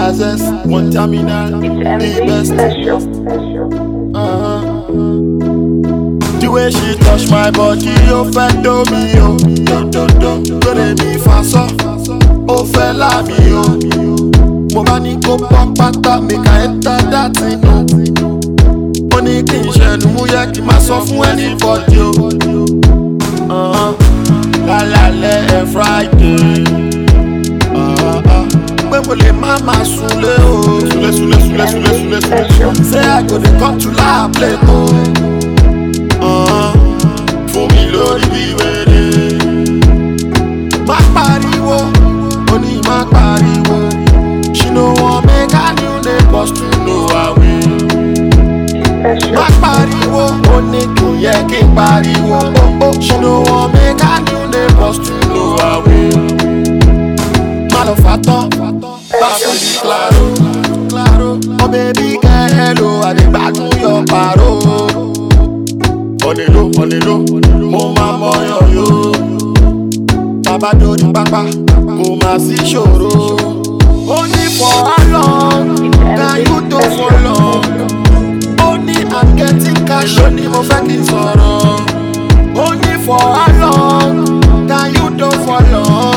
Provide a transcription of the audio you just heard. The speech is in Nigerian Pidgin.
access, one terminal, the best. The way she touch my body, ó fẹ́ dó mi o. Lóde mi fa sọ, ó fẹ́ lá mi o. Mo bá ní kó pọ́n pátá, make I enter that inú. Ó ní kí n ṣẹnu mú yẹ kí n má sọ fún anybody o. Lálálẹ́ ẹ̀ Friday. Pé mo lè má máa súnlé o. Súlé. Say I go dey come to la play o. Fún mi lórí bí wèrè. Má pariwo, ó ní má pariwo. She no wan make her new neighbors to know her way. Má pariwo, ó ní kò yẹ kí n pariwo. She no wan make her new neighbors to know her way. Má lọ fàtọ́, bá fún mi claro. Oh baby girl, hello, I dey gbádùn your paro. On the low, mo máa mọyàn yó. Bàbá dórí pápá, kò má sí ṣòro. Ó ní for how long, can you do for long? Ó ní I'm getting cash, ó ní mo fẹ́ kí n sọ̀rọ̀. Ó ní for how long, can you do for long?